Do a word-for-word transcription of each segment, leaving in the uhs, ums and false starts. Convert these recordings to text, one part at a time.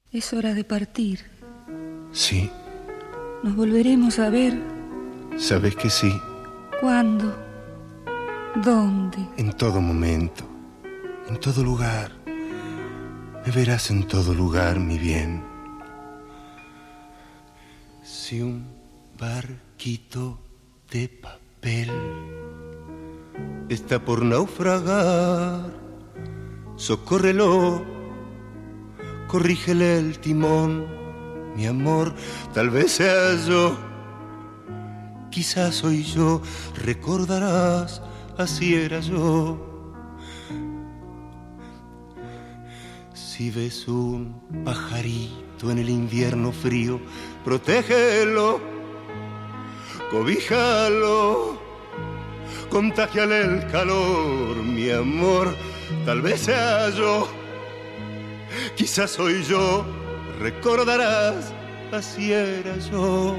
Es hora de partir. Sí. ¿Nos volveremos a ver? Sabes que sí. ¿Cuándo? ¿Dónde? En todo momento, en todo lugar. Me verás en todo lugar, mi bien. Si un barquito de papel está por naufragar, socórrelo, corrígele el timón, mi amor, tal vez sea yo, quizás soy yo, recordarás, así era yo. Si ves un pajarito en el invierno frío, protégelo, cobíjalo, contágiale el calor, mi amor, tal vez sea yo, quizás soy yo, recordarás, así era yo.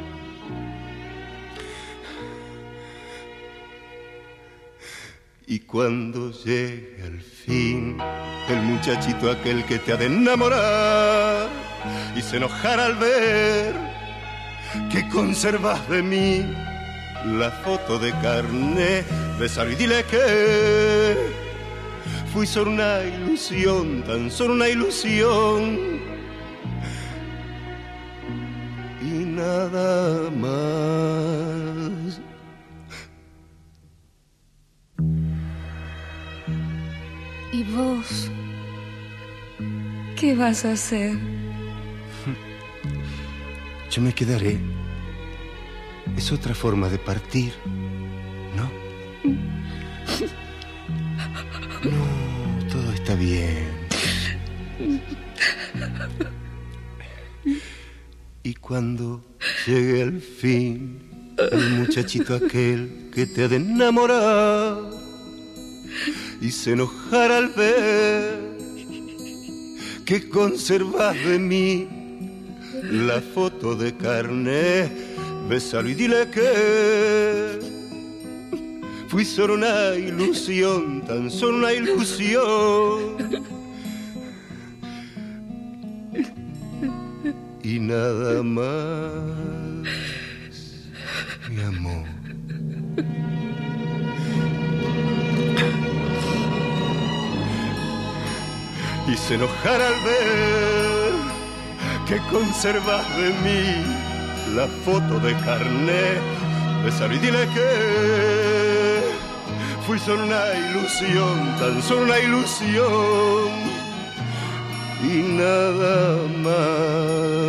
Y cuando llegue al fin el muchachito aquel que te ha de enamorar y se enojará al ver que conservas de mí la foto de carné, bésalo y dile que fui solo una ilusión, tan solo una ilusión y nada más. ¿Y vos? ¿Qué vas a hacer? Yo me quedaré. Es otra forma de partir, ¿no? No, todo está bien. Y cuando llegue al fin el muchachito aquel que te ha de enamorar y se enojará al ver que conservas de mí la foto de carné, bésalo y dile que fui solo una ilusión, tan solo una ilusión y nada más, mi amor. Y se enojará al ver que conservas de mí la foto de carné, bésalo y dile que fui solo una ilusión, tan solo una ilusión y nada más.